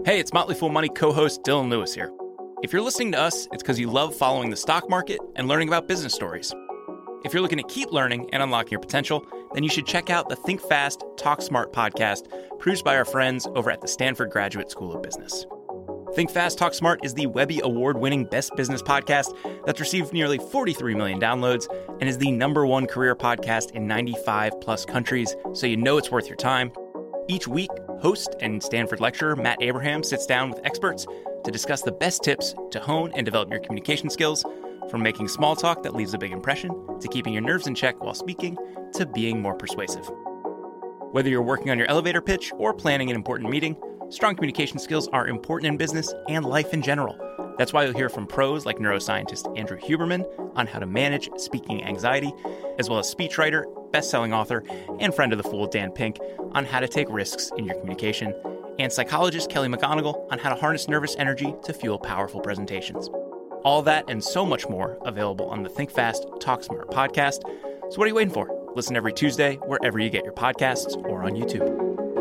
Hey, it's Motley Fool Money co-host Dylan Lewis here. If you're listening to us, it's because you love following the stock market and learning about business stories. If you're looking to keep learning and unlocking your potential, then you should check out the Think Fast, Talk Smart podcast produced by our friends over at the Stanford Graduate School of Business. Think Fast, Talk Smart is the Webby Award-winning best business podcast that's received nearly 43 million downloads and is the #1 career podcast in 95-plus countries, so you know it's worth your time. Each week, host and Stanford lecturer Matt Abraham sits down with experts to discuss the best tips to hone and develop your communication skills, from making small talk that leaves a big impression, to keeping your nerves in check while speaking, to being more persuasive. Whether you're working on your elevator pitch or planning an important meeting, strong communication skills are important in business and life in general. That's why you'll hear from pros like neuroscientist Andrew Huberman on how to manage speaking anxiety, as well as speechwriter, best-selling author, and friend of the Fool Dan Pink on how to take risks in your communication, and psychologist Kelly McGonigal on how to harness nervous energy to fuel powerful presentations. All that and so much more available on the Think Fast, Talk Smart podcast. So what are you waiting for? Listen every Tuesday wherever you get your podcasts or on YouTube.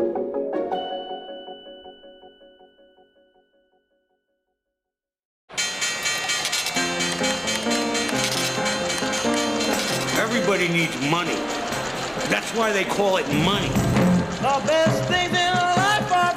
Everybody needs money. That's why they call it money. The best things in life are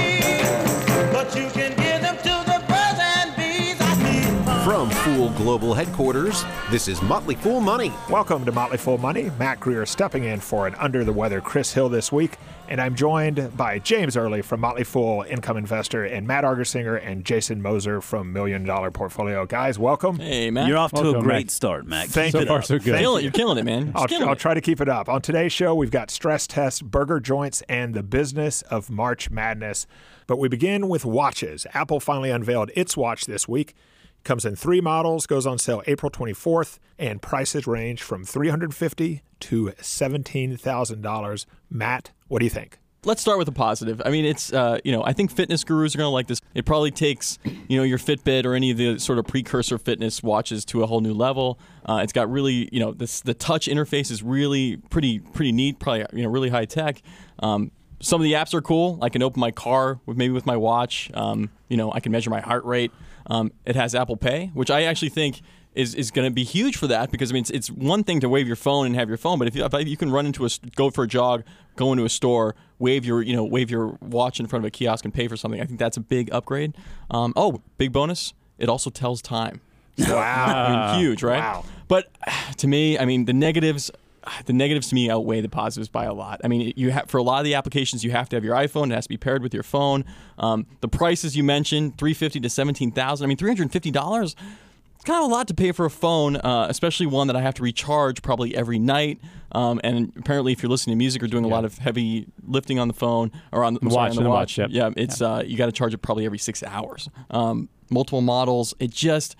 free, but you can give them to the birds and bees. From Fool Global Headquarters, this is Motley Fool Money. Welcome to Motley Fool Money. Matt Greer stepping in for an under-the-weather Chris Hill this week, and I'm joined by James Early from Motley Fool Income Investor and Matt Argersinger and Jason Moser from $1 Million Portfolio. Guys, welcome. Hey, Matt. You're off to Welcome, a great Matt. start, Matt. Thank Keep you. it up. So good. You're killing it, man. I'll try to keep it up. On today's show, we've got stress tests, burger joints, and the business of March Madness. But we begin with watches. Apple finally unveiled its watch this week. Comes in 3 models, goes on sale April 24th, and prices range from $350 to $17,000. Matt, what do you think? Let's start with a positive. I mean, it's, I think fitness gurus are going to like this. It probably takes, your Fitbit or any of the sort of precursor fitness watches to a whole new level. It's got really, the touch interface is really pretty neat, probably, really high tech. Some of the apps are cool. I can open my car with my watch. I can measure my heart rate. It has Apple Pay, which I actually think is going to be huge for that, because it's one thing to wave your phone and have your phone, but if you can run into go for a jog, go into a store, wave your watch in front of a kiosk and pay for something, I think that's a big upgrade. Big bonus, it also tells time. Wow. Huge, right? Wow. But to me, the negatives to me outweigh the positives by a lot. I mean, for a lot of the applications, you have to have your iPhone. It has to be paired with your phone. The prices you mentioned, $350 to $17,000. $350, it's kind of a lot to pay for a phone, especially one that I have to recharge probably every night. And apparently, if you're listening to music or doing a lot of heavy lifting on the phone or on the watch, yep. It's you got to charge it probably every 6 hours. Multiple models. It just,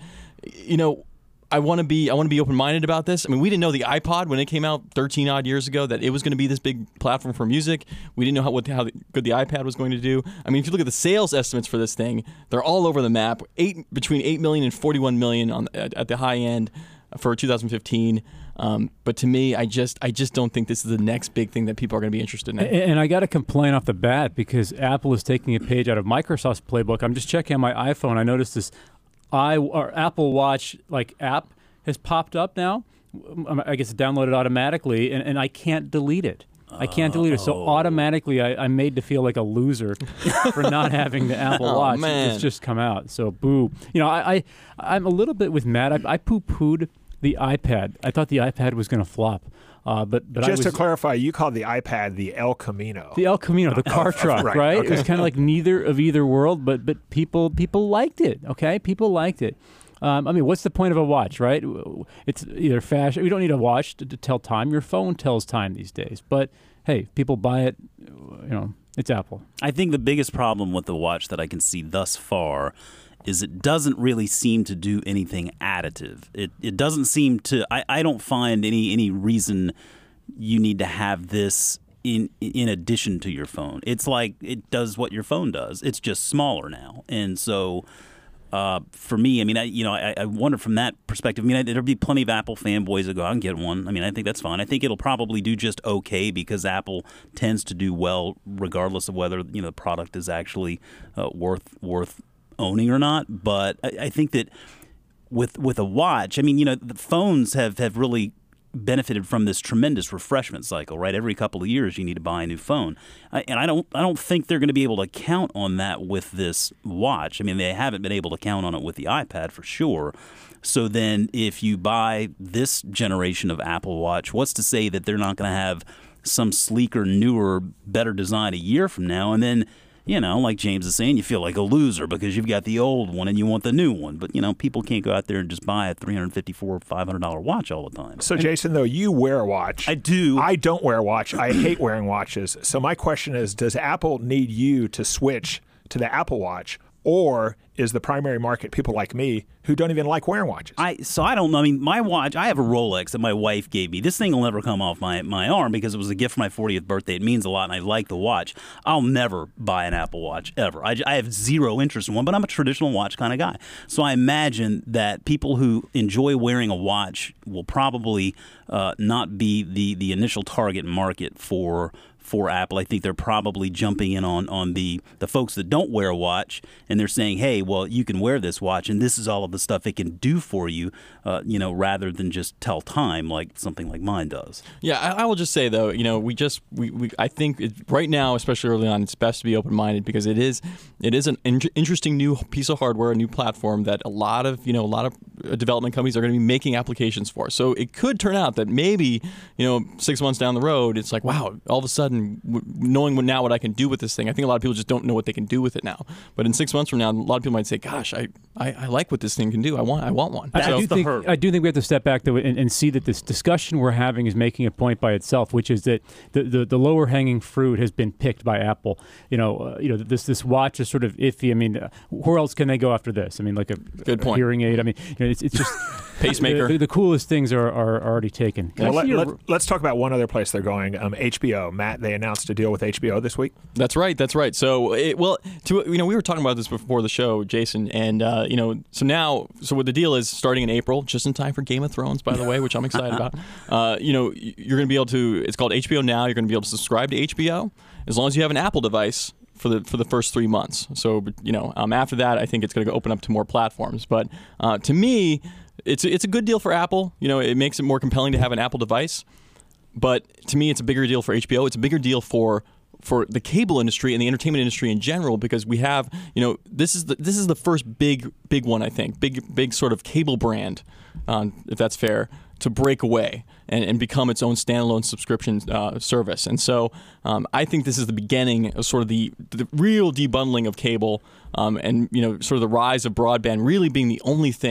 I want to be open-minded about this. We didn't know the iPod when it came out 13 odd years ago that it was going to be this big platform for music. We didn't know how good the iPad was going to do. If you look at the sales estimates for this thing, they're all over the map. Between 8 million and 41 million at the high end for 2015. But to me, I just don't think this is the next big thing that people are going to be interested in. And I got to complain off the bat because Apple is taking a page out of Microsoft's playbook. I'm just checking on my iPhone. I noticed this Apple Watch app has popped up now. I guess it's downloaded automatically, and I can't delete it. I can't delete it. So automatically, I'm made to feel like a loser for not having the Apple Watch. Man. It's just come out. So boo. I'm a little bit with Matt. I poo-pooed the iPad. I thought the iPad was going to flop. But Just to clarify, you called the iPad the El Camino. The El Camino, the car truck, right? Okay. It was kind of like neither of either world, but people liked it, okay? People liked it. What's the point of a watch, right? It's either fashion. We don't need a watch to tell time. Your phone tells time these days. But, hey, people buy it, it's Apple. I think the biggest problem with the watch that I can see thus far is it doesn't really seem to do anything additive. It doesn't seem to. I don't find any reason you need to have this in addition to your phone. It's like it does what your phone does. It's just smaller now, and so For me, I mean, I wonder from that perspective. I mean, there'll be plenty of Apple fanboys that go out and get one. I mean, I think that's fine. I think it'll probably do just okay because Apple tends to do well regardless of whether the product is actually worth owning or not. But I think that with a watch, I mean, the phones have really benefited from this tremendous refreshment cycle, right? Every couple of years you need to buy a new phone. And I don't think they're going to be able to count on that with this watch. I mean, they haven't been able to count on it with the iPad for sure. So then if you buy this generation of Apple Watch, what's to say that they're not going to have some sleeker, newer, better design a year from now? And then like James is saying, you feel like a loser because you've got the old one and you want the new one. But, people can't go out there and just buy a $354, $500 watch all the time. So, Jason, though, you wear a watch. I do. I don't wear a watch. I hate wearing watches. So my question is, does Apple need you to switch to the Apple Watch? Or is the primary market people like me who don't even like wearing watches? So I don't know. I mean, my watch, I have a Rolex that my wife gave me. This thing will never come off my arm because it was a gift for my 40th birthday. It means a lot, and I like the watch. I'll never buy an Apple Watch, ever. I have zero interest in one, but I'm a traditional watch kind of guy. So I imagine that people who enjoy wearing a watch will probably not be the initial target market for Apple. I think they're probably jumping in on the folks that don't wear a watch, and they're saying, hey, well, you can wear this watch, and this is all of the stuff it can do for you, rather than just tell time like something like mine does. Yeah, I will just say, though, I think right now, especially early on, it's best to be open-minded because it is an interesting new piece of hardware, a new platform that a lot of development companies are going to be making applications for. So it could turn out that maybe, 6 months down the road, it's like, wow, all of a sudden, knowing now what I can do with this thing, I think a lot of people just don't know what they can do with it now. But in 6 months from now, a lot of people might say, "Gosh, I like what this thing can do. I want one." I do think we have to step back though and see that this discussion we're having is making a point by itself, which is that the lower hanging fruit has been picked by Apple. This watch is sort of iffy. I mean, where else can they go after this? I mean, like a good point. Hearing aid. I mean, it's just pacemaker. The coolest things are already taken. Let's talk about one other place they're going. HBO. Matt, they announced a deal with HBO this week. That's right. So, we were talking about this before the show, Jason, and so what the deal is, starting in April, just in time for Game of Thrones, by the way, which I'm excited about. You're going to be able to. It's called HBO Now. You're going to be able to subscribe to HBO as long as you have an Apple device for the first 3 months. So, after that, I think it's going to open up to more platforms. But to me, it's a good deal for Apple. It makes it more compelling to have an Apple device. But to me, it's a bigger deal for HBO. It's a bigger deal for the cable industry and the entertainment industry in general, because we have, this is the first big one, I think, big sort of cable brand, if that's fair, to break away and become its own standalone subscription service. And so I think this is the beginning of sort of the real debundling of cable, and sort of the rise of broadband really being the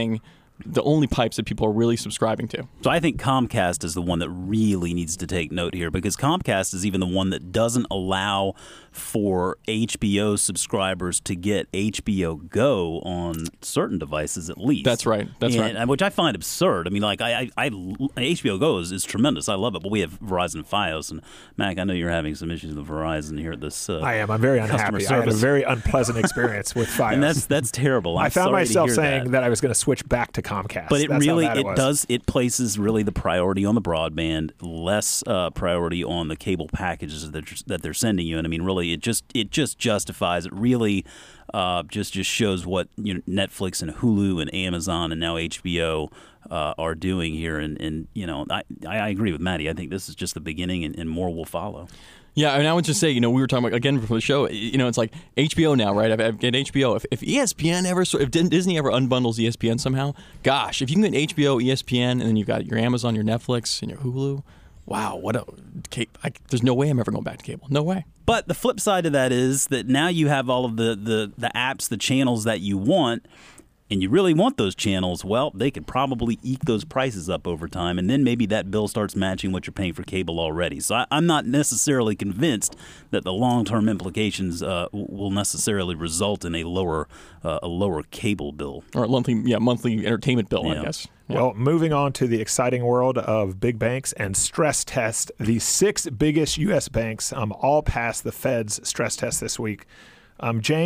only pipes that people are really subscribing to. So I think Comcast is the one that really needs to take note here, because Comcast is even the one that doesn't allow for HBO subscribers to get HBO Go on certain devices at least. That's right. Right. Which I find absurd. I mean, like, I HBO Go is tremendous. I love it, but we have Verizon Fios. And Mac, I know you're having some issues with Verizon here at this I am. I'm very unhappy. I had a very unpleasant experience with Fios. And that's terrible. I found myself saying that I was going to switch back to Comcast. But it places really the priority on the broadband, less priority on the cable packages that they're sending you. And I mean, really, it just justifies it. Really, just shows what Netflix and Hulu and Amazon and now HBO are doing here. And I agree with Maddie. I think this is just the beginning, and more will follow. Yeah, and I would just say, we were talking about, again, before the show, it's like HBO now, right? I've got HBO. If ESPN if Disney ever unbundles ESPN somehow, gosh, if you can get HBO, ESPN, and then you've got your Amazon, your Netflix, and your Hulu, wow, there's no way I'm ever going back to cable. No way. But the flip side of that is that now you have all of the apps, the channels that you want, and you really want those channels, well, they could probably eke those prices up over time, and then maybe that bill starts matching what you're paying for cable already. So I'm not necessarily convinced that the long-term implications will necessarily result in a lower cable bill. Or a monthly entertainment bill, Yeah. I guess. Yeah. Well, moving on to the exciting world of big banks and stress test, the 6 biggest U.S. banks all passed the Fed's stress test this week. James,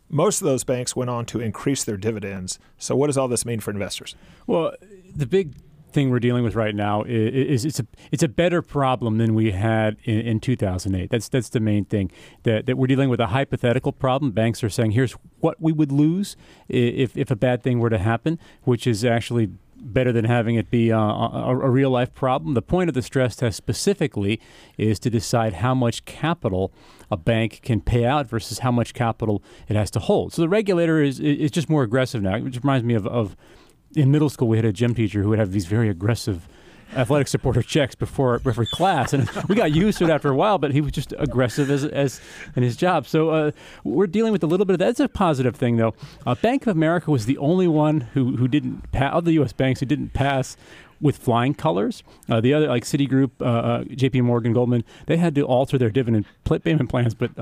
Most of those banks went on to increase their dividends. So what does all this mean for investors? Well, the big thing we're dealing with right now is it's a better problem than we had in 2008. That's the main thing. That we're dealing with a hypothetical problem. Banks are saying, here's what we would lose if a bad thing were to happen, which is actually better than having it be a real-life problem. The point of the stress test specifically is to decide how much capital a bank can pay out versus how much capital it has to hold. So the regulator is just more aggressive now, which reminds me of in middle school, we had a gym teacher who would have these very aggressive athletic supporter checks before every class, and we got used to it after a while. But he was just aggressive as in his job. So we're dealing with a little bit of that. That's a positive thing, though. Bank of America was the only one who didn't pass, of the U.S. banks who didn't pass with flying colors. The other, like Citigroup, J.P. Morgan, Goldman, they had to alter their dividend payment plans, but.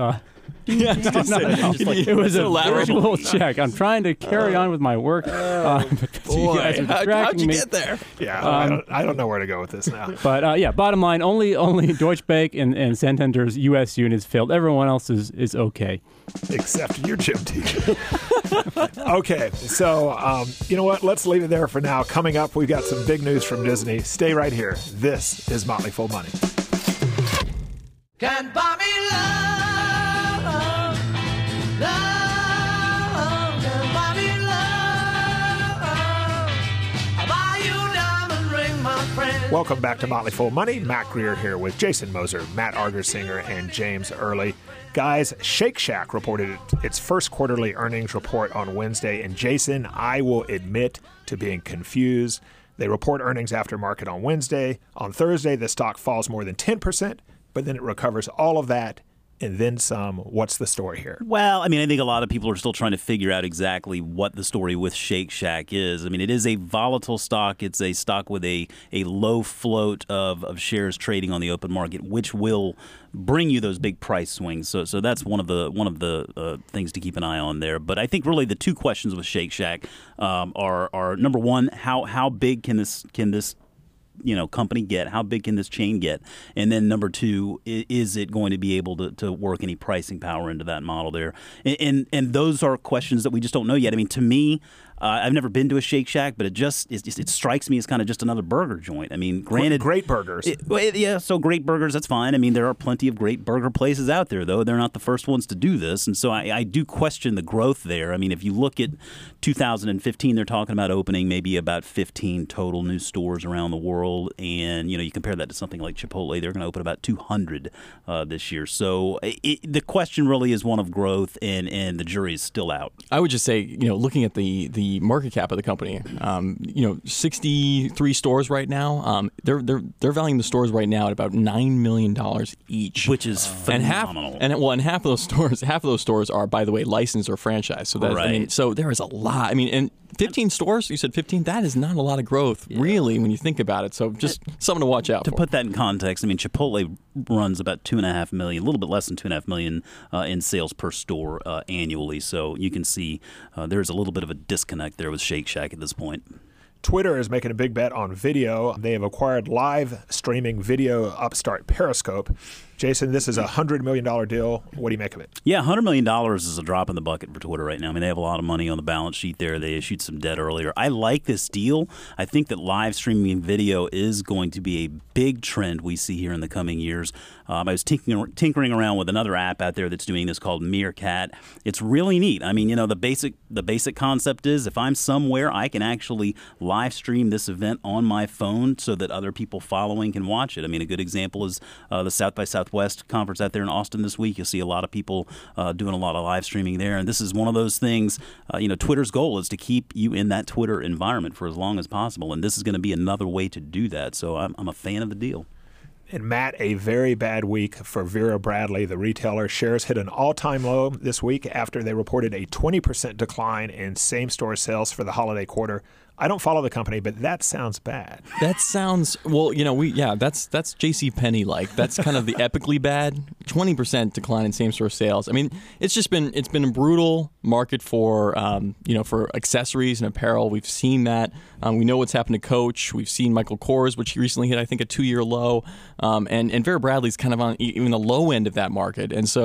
It was a visual check. I'm trying to carry on with my work. Boy, you guys are distracting how'd you me. get there? Yeah, I don't know where to go with this now. But bottom line, only Deutsche Bank and Santander's U.S. units failed. Everyone else is okay. Except your gym teacher. Okay, so you know what? Let's leave it there for now. Coming up, we've got some big news from Disney. Stay right here. This is Motley Fool Money. Can't buy me love, can't buy me love. I'll buy you a diamond ring, my friend. Welcome back to Motley Fool Money. Matt Greer here with Jason Moser, Matt Argersinger, and James Early. Guys, Shake Shack reported its first quarterly earnings report on Wednesday, and Jason, I will admit to being confused. They report earnings after market on Wednesday. On Thursday, the stock falls more than 10%, but then it recovers all of that and then some. What's the story here? Well, I mean, I think a lot of people are still trying to figure out exactly what the story with Shake Shack is. I mean, it is a volatile stock. It's a stock with a low float of shares trading on the open market, which will bring you those big price swings. So that's one of the things to keep an eye on there. But I think really the two questions with Shake Shack are number one, how big can this company get? How big can this chain get? And then number two, is it going to be able to work any pricing power into that model there? And those are questions that we just don't know yet. I mean, to me, I've never been to a Shake Shack, but it strikes me as kind of just another burger joint. I mean, granted, great burgers. So great burgers, that's fine. I mean, there are plenty of great burger places out there, though. They're not the first ones to do this, and so I do question the growth there. I mean, if you look at 2015, they're talking about opening maybe about 15 total new stores around the world, and you compare that to something like Chipotle, they're going to open about 200 this year. So the question really is one of growth, and the jury is still out. I would just say, looking at the market cap of the company, 63 stores right now. They're valuing the stores right now at about $9 million each, which is phenomenal. And half of those stores are, by the way, licensed or franchised. So that, right. So there is a lot. I mean, and 15 stores, you said 15, that is not a lot of growth, really, when you think about it. So just something to watch out for. To put that in context, I mean, Chipotle runs about $2.5 million, a little bit less than $2.5 million in sales per store annually. So you can see there's a little bit of a disconnect there with Shake Shack at this point. Twitter is making a big bet on video. They have acquired live streaming video upstart Periscope. Jason, this is a $100 million deal. What do you make of it? Yeah, $100 million is a drop in the bucket for Twitter right now. I mean, they have a lot of money on the balance sheet there. They issued some debt earlier. I like this deal. I think that live streaming video is going to be a big trend we see here in the coming years. I was tinkering around with another app out there that's doing this called Meerkat. It's really neat. I mean, the basic concept is if I'm somewhere, I can actually live stream this event on my phone so that other people following can watch it. I mean, a good example is the South by Southwest conference out there in Austin this week. You'll see a lot of people doing a lot of live streaming there. And this is one of those things, Twitter's goal is to keep you in that Twitter environment for as long as possible. And this is going to be another way to do that. So I'm a fan of the deal. And Matt, a very bad week for Vera Bradley, the retailer. Shares hit an all-time low this week after they reported a 20% decline in same-store sales for the holiday quarter. I don't follow the company, but that sounds bad. That sounds, that's JCPenney like. That's kind of the epically bad. 20% decline in same-store sales. I mean, it's been a brutal market for accessories and apparel. We've seen that. We know what's happened to Coach. We've seen Michael Kors, which recently hit, I think, a 2-year low. And Vera Bradley's kind of on even the low end of that market. And so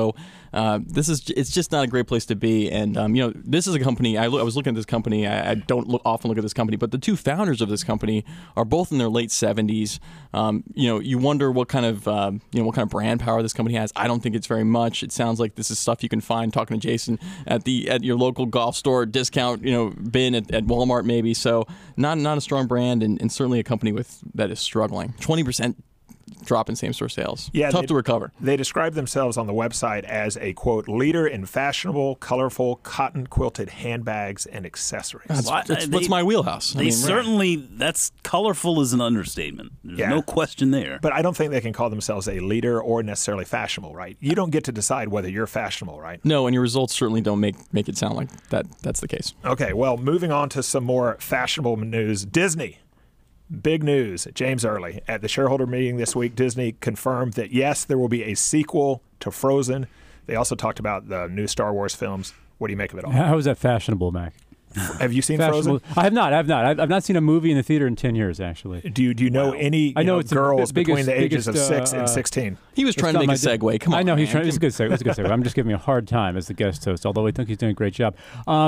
It's just not a great place to be. And this is a company. I was looking at this company. I don't often look at this company, but the two founders of this company are both in their late 70s. You wonder what kind of brand power this company has. I don't think it's very much. It sounds like this is stuff you can find, talking to Jason, at your local golf store discount bin at Walmart maybe. So not a strong brand, and certainly a company that is struggling. 20% drop in same-store sales. Yeah, tough to recover. They describe themselves on the website as a, quote, leader in fashionable, colorful, cotton-quilted handbags and accessories. That's my wheelhouse. That's colorful is an understatement. There's no question there. But I don't think they can call themselves a leader or necessarily fashionable, right? You don't get to decide whether you're fashionable, right? No, and your results certainly don't make it sound like that's the case. Okay, well, moving on to some more fashionable news. Disney. Big news. James Early. At the shareholder meeting this week, Disney confirmed that, yes, there will be a sequel to Frozen. They also talked about the new Star Wars films. What do you make of it all? How is that fashionable, Mac? Have you seen Frozen? I have not. I've not seen a movie in the theater in 10 years, actually. Do you know any girls between the ages of 6 and 16? He was trying to make a segue. Come on. I know. It's a good segue. I'm just giving him a hard time as the guest host, although I think he's doing a great job.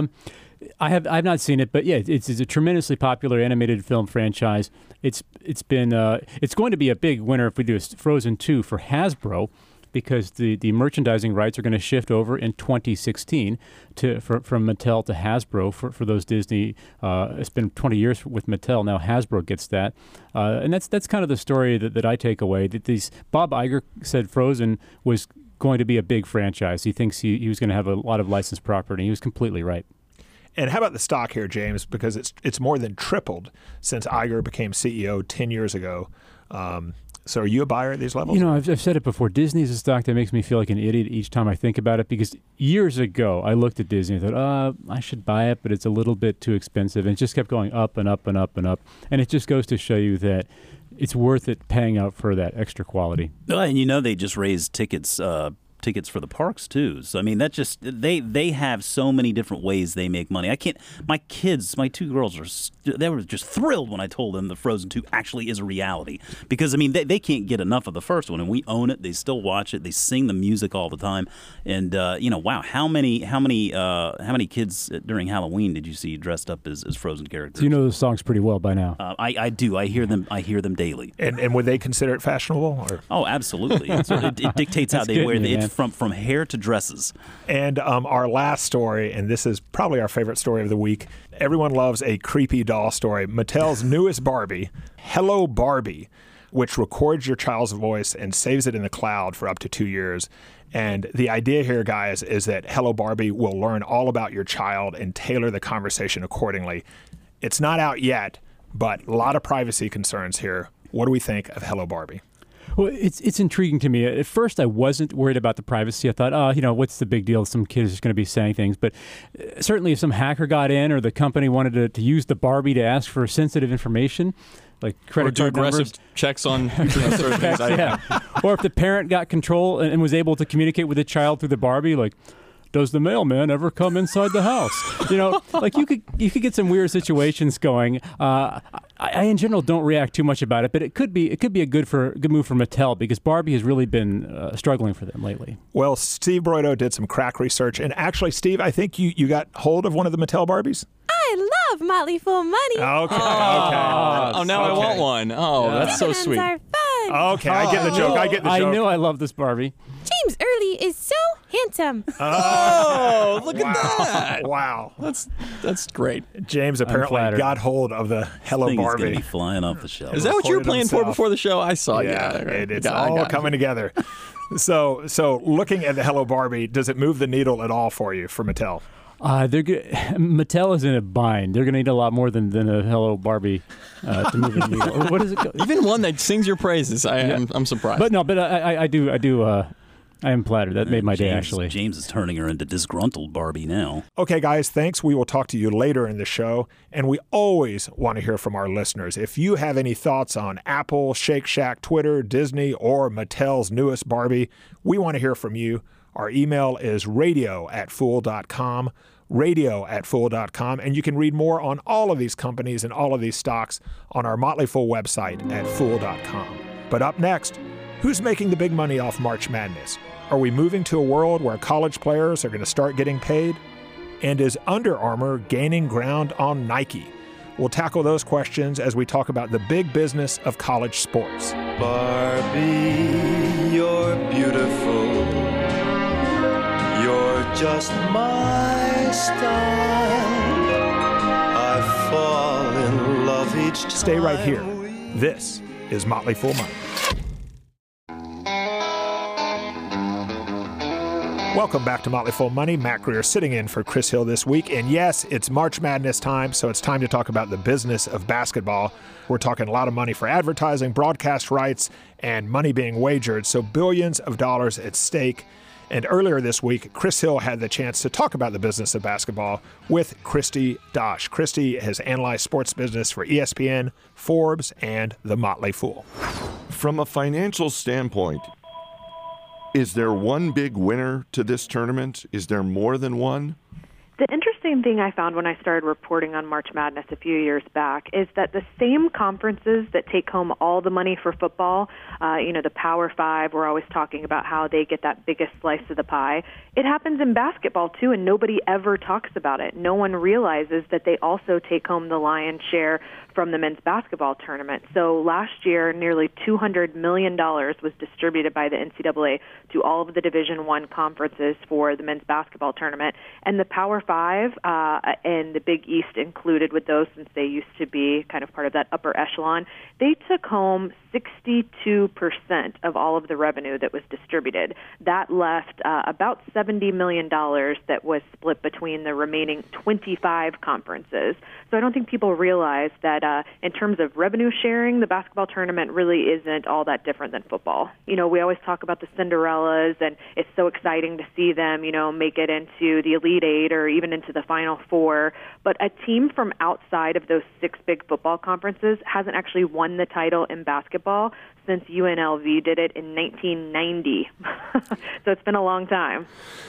I've not seen it, but yeah, it's a tremendously popular animated film franchise. It's going to be a big winner if we do a Frozen 2 for Hasbro, because the merchandising rights are going to shift over in 2016 from Mattel to Hasbro for those Disney. It's been 20 years with Mattel. Now Hasbro gets that, and that's kind of the story that I take away. That Bob Iger said Frozen was going to be a big franchise. He thinks he was going to have a lot of licensed property. He was completely right. And how about the stock here, James? Because it's more than tripled since Iger became CEO 10 years ago. So are you a buyer at these levels? I've said it before. Disney is a stock that makes me feel like an idiot each time I think about it, because years ago I looked at Disney and thought, I should buy it, but it's a little bit too expensive. And it just kept going up and up and up and up. And it just goes to show you that it's worth it paying out for that extra quality. And they just raised tickets for the parks too. So I mean, that just they have so many different ways they make money. My kids, my two girls they were just thrilled when I told them the Frozen 2 actually is a reality, because I mean they can't get enough of the first one, and we own it. They still watch it. They sing the music all the time, and wow, how many kids during Halloween did you see dressed up as Frozen characters? So you know those songs pretty well by now. I do. I hear them daily. And would they consider it fashionable? Or? Oh, absolutely. It dictates how they wear it. From hair to dresses. And our last story, and this is probably our favorite story of the week. Everyone loves a creepy doll story. Mattel's newest Barbie, Hello Barbie, which records your child's voice and saves it in the cloud for up to 2 years. And the idea here, guys, is that Hello Barbie will learn all about your child and tailor the conversation accordingly. It's not out yet, but a lot of privacy concerns here. What do we think of Hello Barbie? Well, it's intriguing to me. At first, I wasn't worried about the privacy. I thought, what's the big deal? Some kid is going to be saying things. But certainly if some hacker got in, or the company wanted to use the Barbie to ask for sensitive information, like credit card numbers, checks on certain things. Or if the parent got control and was able to communicate with the child through the Barbie, like, does the mailman ever come inside the house? Like you could get some weird situations going. I in general don't react too much about it, but it could be a good move for Mattel, because Barbie has really been struggling for them lately. Well, Steve Broido did some crack research, and actually, Steve, I think you got hold of one of the Mattel Barbies. I love Motley Fool Money. Okay. Oh, now I want one. Oh, that's so sweet. Are fun. Okay, I get the joke. I knew I love this Barbie. James Early is so handsome. Oh, look at that! Wow, that's great. James apparently got hold of the Hello Barbie. It's going to be flying off the shelf. Is that what you were playing for before the show? I saw. Yeah, it's all coming together. So looking at the Hello Barbie, does it move the needle at all for you, for Mattel? Mattel is in a bind. They're going to need a lot more than a Hello Barbie to move the needle. What is it? Even one that sings your praises. I'm surprised. But no, I do. I am flattered. That made my day, actually. James is turning her into disgruntled Barbie now. Okay, guys, thanks. We will talk to you later in the show. And we always want to hear from our listeners. If you have any thoughts on Apple, Shake Shack, Twitter, Disney, or Mattel's newest Barbie, we want to hear from you. Our email is radio@fool.com, radio@fool.com. And you can read more on all of these companies and all of these stocks on our Motley Fool website at fool.com. But up next, who's making the big money off March Madness? Are we moving to a world where college players are going to start getting paid? And is Under Armour gaining ground on Nike? We'll tackle those questions as we talk about the big business of college sports. Barbie, you're beautiful. You're just my style. I fall in love each time. Stay right here. This is Motley Fool Money. Welcome back to Motley Fool Money. Matt Greer sitting in for Chris Hill this week. And yes, it's March Madness time, so it's time to talk about the business of basketball. We're talking a lot of money for advertising, broadcast rights, and money being wagered, so billions of dollars at stake. And earlier this week, Chris Hill had the chance to talk about the business of basketball with Christy Dosh. Christy has analyzed sports business for ESPN, Forbes, and The Motley Fool. From a financial standpoint, is there one big winner to this tournament? Is there more than one? The interesting thing I found when I started reporting on March Madness a few years back is that the same conferences that take home all the money for football, the Power Five, we're always talking about how they get that biggest slice of the pie. It happens in basketball, too, and nobody ever talks about it. No one realizes that they also take home the lion's share from the men's basketball tournament. So last year, nearly $200 million was distributed by the NCAA to all of the Division I conferences for the men's basketball tournament. And the Power Five and the Big East included with those, since they used to be kind of part of that upper echelon, they took home 62% of all of the revenue that was distributed. That left about $70 million that was split between the remaining 25 conferences. So I don't think people realize that in terms of revenue sharing, the basketball tournament really isn't all that different than football. We always talk about the Cinderellas, and it's so exciting to see them, make it into the Elite Eight or even into the Final Four. But a team from outside of those six big football conferences hasn't actually won the title in basketball since UNLV did it in 1990. So it's been a long time.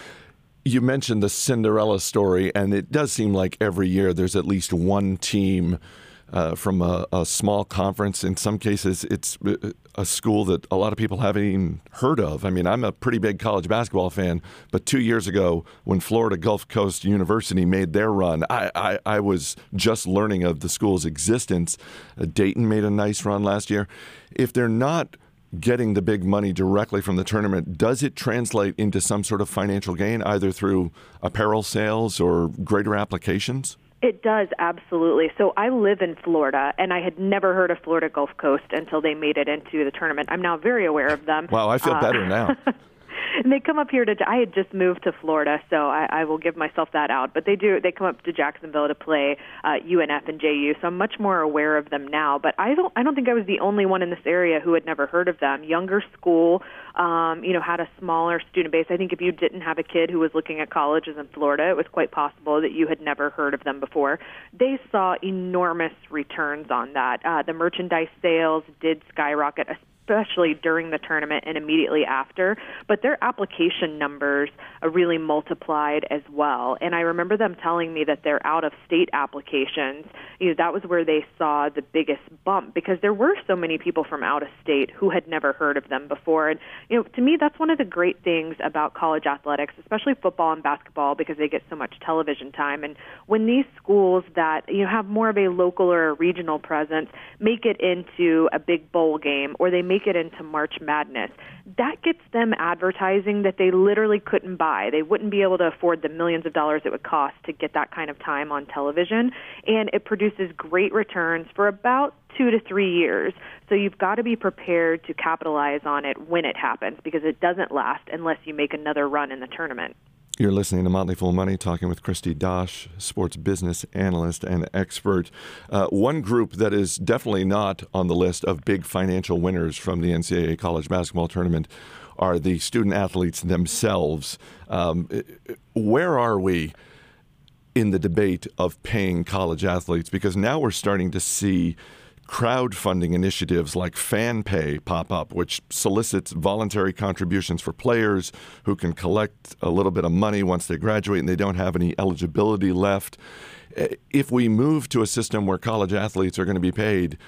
You mentioned the Cinderella story, and it does seem like every year there's at least one team from a small conference. In some cases, it's a school that a lot of people haven't even heard of. I mean, I'm a pretty big college basketball fan, but 2 years ago when Florida Gulf Coast University made their run, I was just learning of the school's existence. Dayton made a nice run last year. If they're not getting the big money directly from the tournament, does it translate into some sort of financial gain, either through apparel sales or greater applications? It does, absolutely. So I live in Florida, and I had never heard of Florida Gulf Coast until they made it into the tournament. I'm now very aware of them. Wow, I feel better now. And they come up here I had just moved to Florida, so I will give myself that out. But they come up to Jacksonville to play UNF and JU, so I'm much more aware of them now. But I don't think I was the only one in this area who had never heard of them. Younger school, had a smaller student base. I think if you didn't have a kid who was looking at colleges in Florida, it was quite possible that you had never heard of them before. They saw enormous returns on that. The merchandise sales did skyrocket, especially during the tournament and immediately after, but their application numbers really multiplied as well. And I remember them telling me that their out-of-state applications, that was where they saw the biggest bump, because there were so many people from out-of-state who had never heard of them before. And, to me, that's one of the great things about college athletics, especially football and basketball, because they get so much television time. And when these schools that, have more of a local or a regional presence make it into a big bowl game, or they make it into March Madness, that gets them advertising that they literally couldn't buy. They wouldn't be able to afford the millions of dollars it would cost to get that kind of time on television, and it produces great returns for about 2 to 3 years. So you've got to be prepared to capitalize on it when it happens, because it doesn't last unless you make another run in the tournament. You're listening to Motley Fool Money, talking with Christy Dosh, sports business analyst and expert. One group that is definitely not on the list of big financial winners from the NCAA college basketball tournament are the student athletes themselves. Where are we in the debate of paying college athletes? Because now we're starting to see crowdfunding initiatives like FanPay pop up, which solicits voluntary contributions for players who can collect a little bit of money once they graduate and they don't have any eligibility left. If we move to a system where college athletes are going to be paid,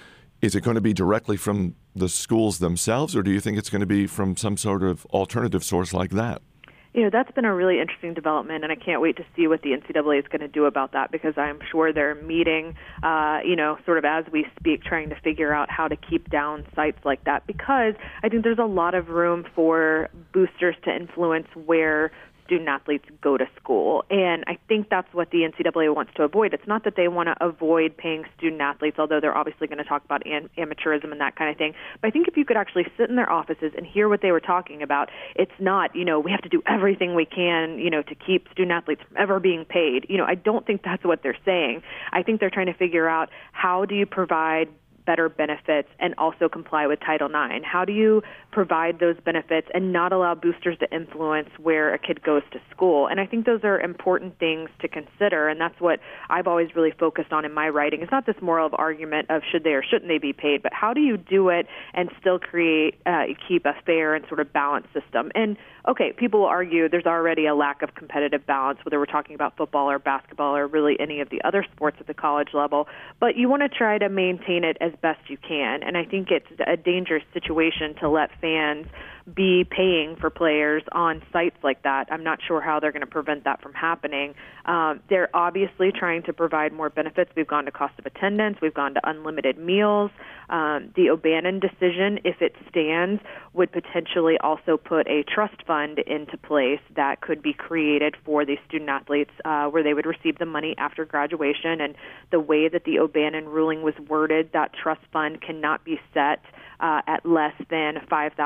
Is it going to be directly from the schools themselves, or do you think it's going to be from some sort of alternative source like that? That's been a really interesting development, and I can't wait to see what the NCAA is going to do about that, because I'm sure they're meeting, sort of as we speak, trying to figure out how to keep down sites like that, because I think there's a lot of room for boosters to influence where student athletes go to school. And I think that's what the NCAA wants to avoid. It's not that they want to avoid paying student athletes, although they're obviously going to talk about amateurism and that kind of thing. But I think if you could actually sit in their offices and hear what they were talking about, it's not, we have to do everything we can, to keep student athletes from ever being paid. I don't think that's what they're saying. I think they're trying to figure out, how do you provide better benefits and also comply with Title IX? How do you provide those benefits and not allow boosters to influence where a kid goes to school? And I think those are important things to consider, and that's what I've always really focused on in my writing. It's not this moral of argument of should they or shouldn't they be paid, but how do you do it and still keep a fair and sort of balanced system? And okay, people will argue there's already a lack of competitive balance, whether we're talking about football or basketball or really any of the other sports at the college level, but you want to try to maintain it as best you can. And I think it's a dangerous situation to let fans be paying for players on sites like that. I'm not sure how they're going to prevent that from happening. They're obviously trying to provide more benefits. We've gone to cost of attendance. We've gone to unlimited meals. The O'Bannon decision, if it stands, would potentially also put a trust fund into place that could be created for these student athletes where they would receive the money after graduation. And the way that the O'Bannon ruling was worded, that trust fund cannot be set at less than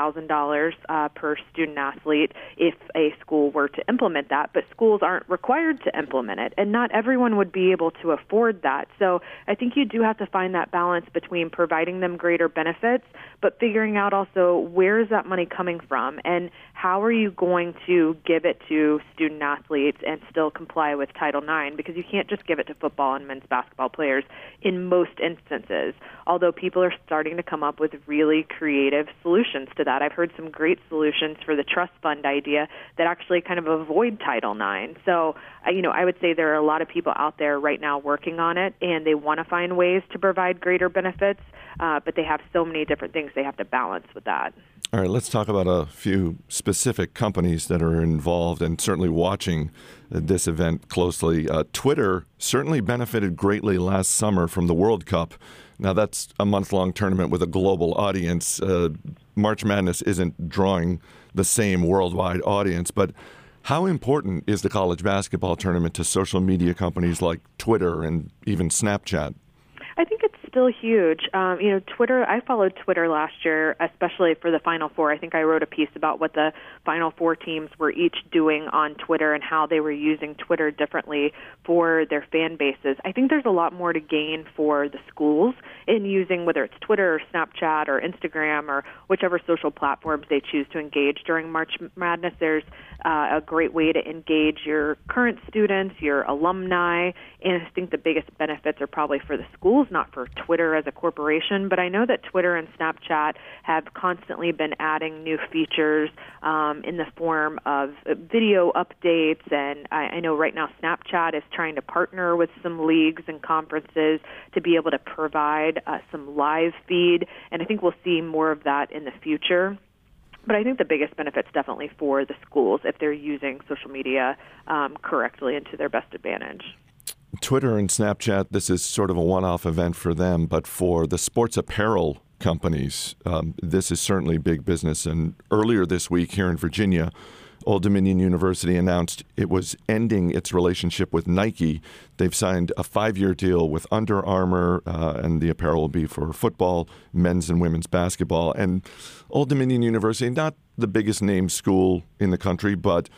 $5,000 per student athlete if a school were to implement that. But schools aren't required to implement it, and not everyone would be able to afford that. So I think you do have to find that balance between providing them greater benefits, but figuring out also where is that money coming from, and how are you going to give it to student athletes and still comply with Title IX, because you can't just give it to football and men's basketball players in most instances, although people are starting to come up with really creative solutions to that. I've heard some great solutions for the trust fund idea that actually kind of avoid Title IX. So, I would say there are a lot of people out there right now working on it, and they want to find ways to provide greater benefits, but they have so many different things they have to balance with that. All right, let's talk about a few specific companies that are involved and certainly watching this event closely. Twitter certainly benefited greatly last summer from the World Cup. Now, that's a month-long tournament with a global audience. March Madness isn't drawing the same worldwide audience, but how important is the college basketball tournament to social media companies like Twitter and even Snapchat? I think it's still huge. Twitter, I followed Twitter last year, especially for the Final Four. I think I wrote a piece about what the Final Four teams were each doing on Twitter and how they were using Twitter differently for their fan bases. I think there's a lot more to gain for the schools in using, whether it's Twitter or Snapchat or Instagram or whichever social platforms they choose to engage during March Madness. There's a great way to engage your current students, your alumni, and I think the biggest benefits are probably for the schools, not for Twitter as a corporation. But I know that Twitter and Snapchat have constantly been adding new features in the form of video updates, and I know right now Snapchat is trying to partner with some leagues and conferences to be able to provide some live feed, and I think we'll see more of that in the future. But I think the biggest benefit's definitely for the schools if they're using social media correctly and to their best advantage. Twitter and Snapchat, this is sort of a one-off event for them, but for the sports apparel companies, this is certainly big business. And earlier this week here in Virginia, Old Dominion University announced it was ending its relationship with Nike. They've signed a 5-year deal with Under Armour, and the apparel will be for football, men's and women's basketball. And Old Dominion University, not the biggest name school in the country, but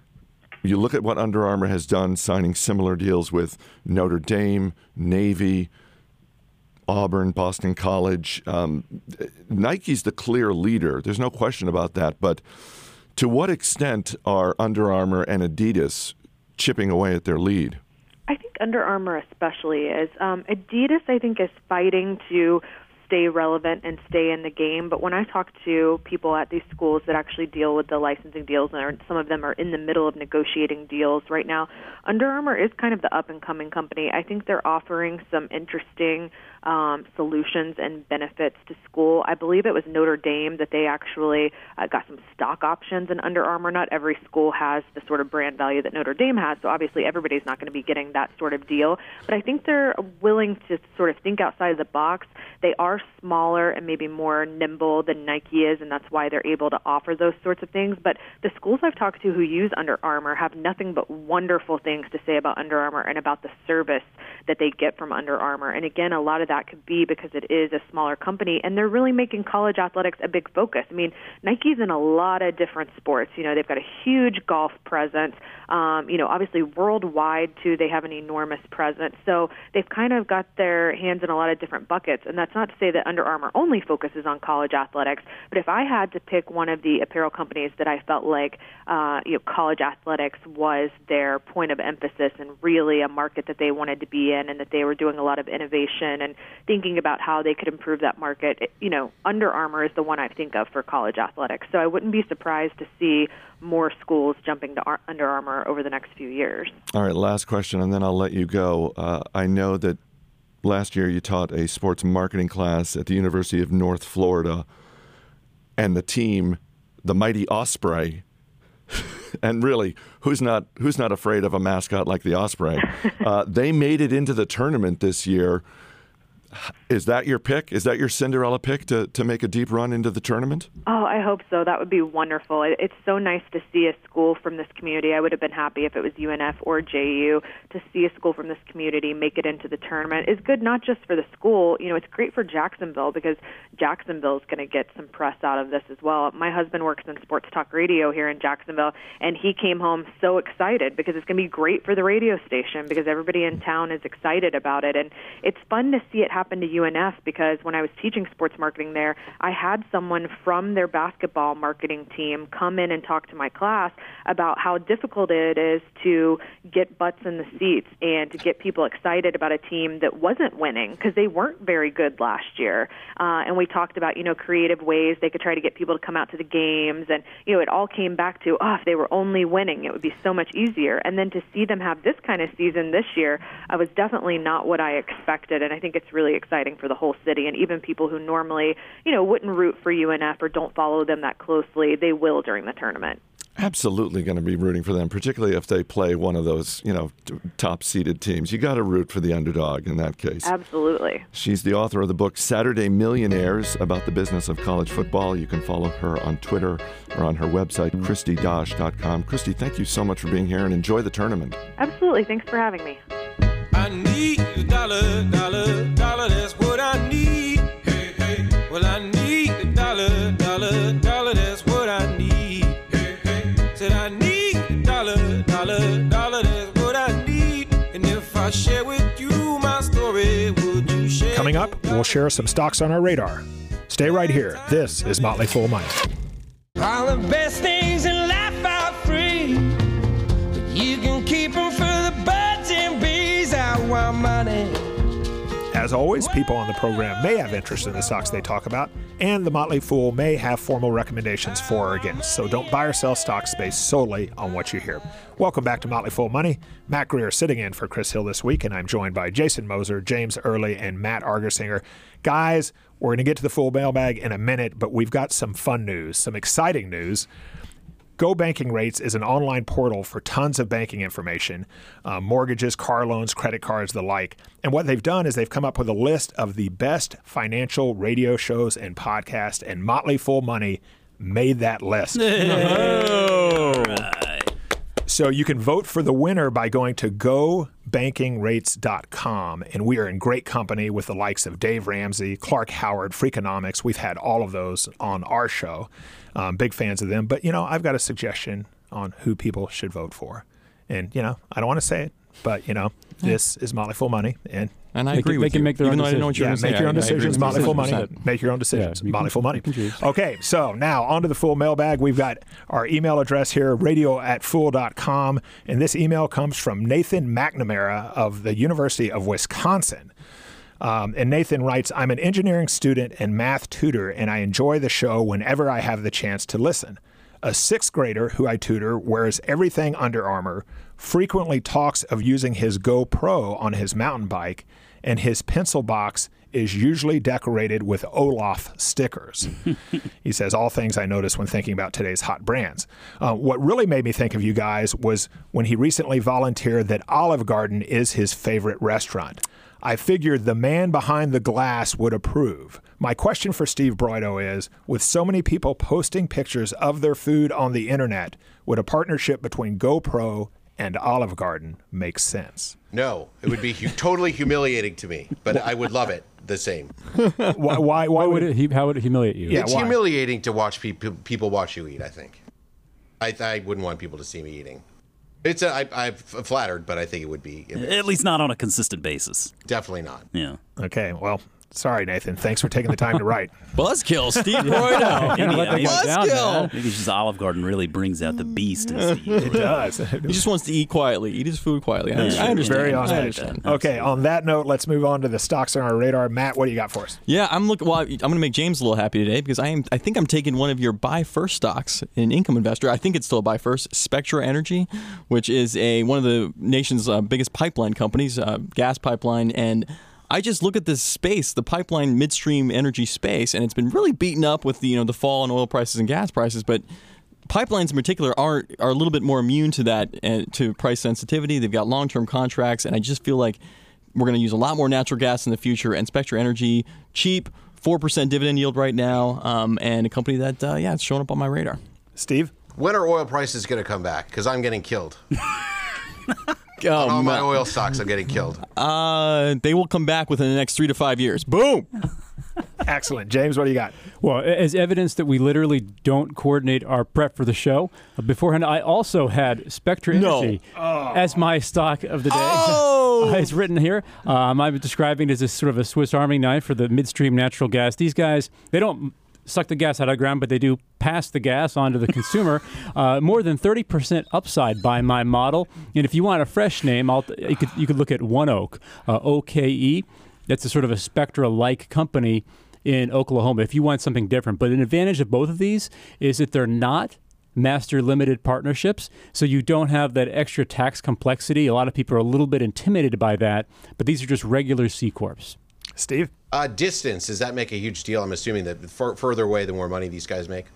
you look at what Under Armour has done, signing similar deals with Notre Dame, Navy, Auburn, Boston College. Nike's the clear leader. There's no question about that. But to what extent are Under Armour and Adidas chipping away at their lead? I think Under Armour especially is. Adidas, I think, is fighting to stay relevant and stay in the game. But when I talk to people at these schools that actually deal with the licensing deals, and some of them are in the middle of negotiating deals right now, Under Armour is kind of the up-and-coming company. I think they're offering some interesting solutions and benefits to school. I believe it was Notre Dame that they actually got some stock options in Under Armour. Not every school has the sort of brand value that Notre Dame has, so obviously everybody's not going to be getting that sort of deal. But I think they're willing to sort of think outside of the box. They are smaller and maybe more nimble than Nike is, and that's why they're able to offer those sorts of things. But the schools I've talked to who use Under Armour have nothing but wonderful things to say about Under Armour and about the service that they get from Under Armour. And again, a lot of that could be because it is a smaller company, and they're really making college athletics a big focus. I mean, Nike's in a lot of different sports. You know, they've got a huge golf presence. Obviously worldwide, too, they have an enormous presence. So they've kind of got their hands in a lot of different buckets. And that's not to say that Under Armour only focuses on college athletics. But if I had to pick one of the apparel companies that I felt like, college athletics was their point of emphasis and really a market that they wanted to be in, and that they were doing a lot of innovation and thinking about how they could improve that market, Under Armour is the one I think of for college athletics. So I wouldn't be surprised to see more schools jumping to Under Armour over the next few years. All right, last question, and then I'll let you go. I know that last year you taught a sports marketing class at the University of North Florida, and the team, the mighty Osprey, and really, who's not afraid of a mascot like the Osprey? They made it into the tournament this year. Is that your pick? Is that your Cinderella pick to make a deep run into the tournament? Oh, I hope so. That would be wonderful. It's so nice to see a school from this community. I would have been happy if it was UNF or JU. To see a school from this community make it into the tournament is good, not just for the school. It's great for Jacksonville because Jacksonville is going to get some press out of this as well. My husband works in sports talk radio here in Jacksonville, and he came home so excited because it's going to be great for the radio station because everybody in town is excited about it. And it's fun to see it happen to UNF because when I was teaching sports marketing there, I had someone from their basketball marketing team come in and talk to my class about how difficult it is to get butts in the seats and to get people excited about a team that wasn't winning because they weren't very good last year. And we talked about, creative ways they could try to get people to come out to the games. And, it all came back to, if they were only winning, it would be so much easier. And then to see them have this kind of season this year was definitely not what I expected. And I think it's really exciting for the whole city. And even people who normally, wouldn't root for UNF or don't follow them that closely, they will during the tournament. Absolutely going to be rooting for them, particularly if they play one of those, top-seeded teams. You got to root for the underdog in that case. Absolutely. She's the author of the book Saturday Millionaires, about the business of college football. You can follow her on Twitter or on her website, KristiDosh.com. Kristi, thank you so much for being here, and enjoy the tournament. Absolutely. Thanks for having me. I need a dollar, that's what I need. Hey, hey. Well, I need a dollar, that's what I need. Hey, hey. Said I need a dollar, that's what I need. And if I share with you my story, would you share? Coming up, we'll share some stocks on our radar. Stay right here. This is Motley Fool Money. All the best things in life are free, but you can keep them for the birds and bees. I want money. As always, people on the program may have interest in the stocks they talk about, and the Motley Fool may have formal recommendations for or against, so don't buy or sell stocks based solely on what you hear. Welcome back to Motley Fool Money. Matt Greer sitting in for Chris Hill this week, and I'm joined by Jason Moser, James Early, and Matt Argersinger. Guys, we're going to get to the full mailbag in a minute, but we've got some fun news, some exciting news. Go Banking Rates is an online portal for tons of banking information, mortgages, car loans, credit cards, the like. And what they've done is they've come up with a list of the best financial radio shows and podcasts, and Motley Fool Money made that list. So you can vote for the winner by going to GoBankingRates.com. And we are in great company with the likes of Dave Ramsey, Clark Howard, Freakonomics. We've had all of those on our show. Big fans of them. But, I've got a suggestion on who people should vote for. And, I don't want to say it, but, this is Motley Fool Money. And I agree with you. Make their own Even though I didn't know what you were going to say. Make your own decisions, Motley Fool Money. 100%. Make your own decisions, Motley Fool Money. choose. Okay, so now on to the full mailbag. We've got our email address here, radio@fool.com. And this email comes from Nathan McNamara of the University of Wisconsin. And Nathan writes, I'm an engineering student and math tutor, and I enjoy the show whenever I have the chance to listen. A 6th grader who I tutor wears everything Under Armour, frequently talks of using his GoPro on his mountain bike, and his pencil box is usually decorated with Olaf stickers. He says, all things I noticed when thinking about today's hot brands. What really made me think of you guys was when he recently volunteered that Olive Garden is his favorite restaurant. I figured the man behind the glass would approve. My question for Steve Broido is, with so many people posting pictures of their food on the internet, would a partnership between GoPro and Olive Garden make sense? No, it would be totally humiliating to me, but I would love it the same. Why would it? How would it humiliate you? It's humiliating to watch people watch you eat, I think. I wouldn't want people to see me eating. I'm flattered, but I think it would be. At least not on a consistent basis. Definitely not. Yeah. Okay, well, sorry, Nathan. Thanks for taking the time to write. Buzzkill, Steve Broido. Buzzkill. Maybe it's just Olive Garden really brings out the beast in Steve. It does. He just wants to eat quietly, eat his food quietly. I understand. Very I honest. understand. Okay, on that note, let's move on to the stocks on our radar. Matt, what do you got for us? Yeah, I'm going to make James a little happy today because I think I'm taking one of your buy first stocks in Income Investor. I think it's still a buy first. Spectra Energy, which is one of the nation's biggest pipeline companies, gas pipeline, and I just look at this space, the pipeline midstream energy space, and it's been really beaten up with the fall in oil prices and gas prices. But pipelines in particular are a little bit more immune to that, to price sensitivity. They've got long-term contracts, and I just feel like we're going to use a lot more natural gas in the future. And Spectra Energy, cheap, 4% dividend yield right now, and a company that it's showing up on my radar. Steve, when are oil prices going to come back? Because I'm getting killed. All my oil stocks are getting killed. They will come back within the next 3 to 5 years. Boom! Excellent. James, what do you got? Well, as evidence that we literally don't coordinate our prep for the show, beforehand, I also had Spectra Energy as my stock of the day. It's written here. I'm describing it as a sort of a Swiss Army knife for the midstream natural gas. These guys, they don't suck the gas out of the ground, but they do pass the gas on to the consumer. More than 30% upside by my model. And if you want a fresh name, you could look at One Oak, OKE. That's a sort of a Spectra-like company in Oklahoma if you want something different. But an advantage of both of these is that they're not master limited partnerships, so you don't have that extra tax complexity. A lot of people are a little bit intimidated by that, but these are just regular C Corps. Steve? Distance, does that make a huge deal? I'm assuming that further away, the more money these guys make?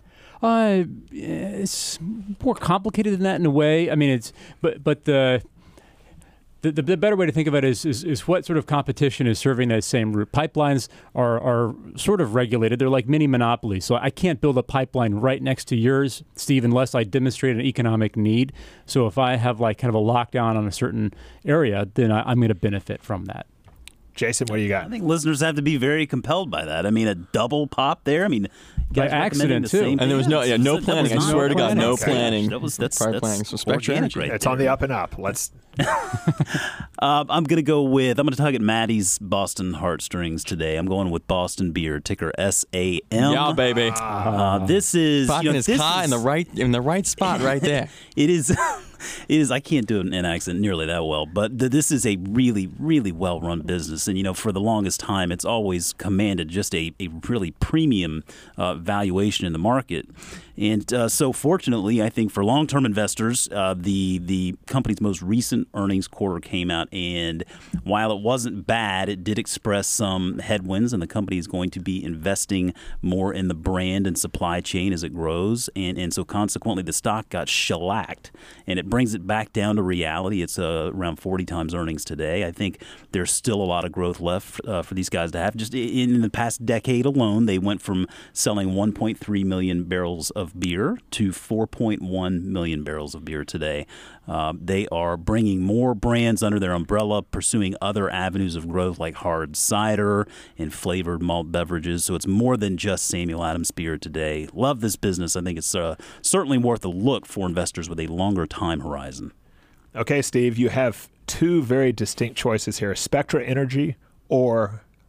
It's more complicated than that in a way. I mean, but the better way to think of it is what sort of competition is serving that same route. Pipelines are sort of regulated. They're like mini monopolies. So I can't build a pipeline right next to yours, Steve, unless I demonstrate an economic need. So if I have like kind of a lockdown on a certain area, then I'm going to benefit from that. Jason, what do you got? I think listeners have to be very compelled by that. I mean, a double pop there. I mean, by accident too. And there was no planning. I swear to God, no planning. That's planning. So Spectra Energy. It's on the up and up. Let's. I'm going to target Maddie's Boston heartstrings today. I'm going with Boston Beer, ticker SAM. Yeah, baby. This is in the right spot right there. It is. I can't do an accent nearly that well, but this is a really, really well-run business. And, for the longest time, it's always commanded just a really premium valuation in the market. And so fortunately, I think for long-term investors, the company's most recent earnings quarter came out, and while it wasn't bad, it did express some headwinds, and the company is going to be investing more in the brand and supply chain as it grows. And so consequently, the stock got shellacked, and it brings it back down to reality. It's around 40 times earnings today. I think there's still a lot of growth left for these guys to have. Just in the past decade alone, they went from selling 1.3 million barrels of beer to 4.1 million barrels of beer today. They are bringing more brands under their umbrella, pursuing other avenues of growth like hard cider and flavored malt beverages. So it's more than just Samuel Adams beer today. Love this business. I think it's certainly worth a look for investors with a longer time horizon. Okay, Steve, you have two very distinct choices here, Spectra Energy or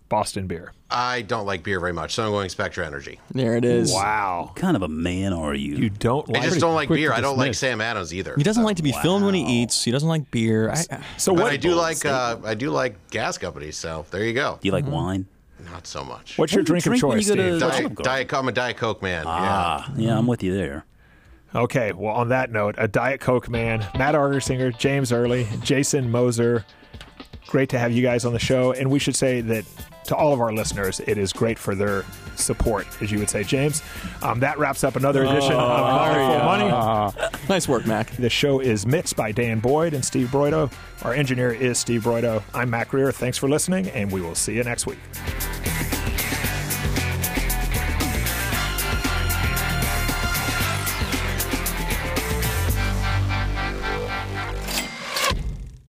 Boston beer? I don't like beer very much, so I'm going Spectra Energy. There it is. Wow. What kind of a man are you? You don't I like just don't like quick beer. to I don't like dismiss. Sam Adams either. He doesn't like to be filmed when he eats. He doesn't like beer. So But what? I do like gas companies, so there you go. Do you like wine? Not so much. What's your What do you drink of drink when choice, you go to- Steve? I'm a Diet Coke man. Yeah, I'm with you there. Okay, well, on that note, a Diet Coke man, Matt Argersinger, James Early, Jason Moser. Great to have you guys on the show. And we should say that to all of our listeners, it is great for their support, as you would say, James. That wraps up another edition of Motley Fool Money. Nice work, Mac. The show is mixed by Dan Boyd and Steve Broido. Our engineer is Steve Broido. I'm Mac Greer. Thanks for listening, and we will see you next week.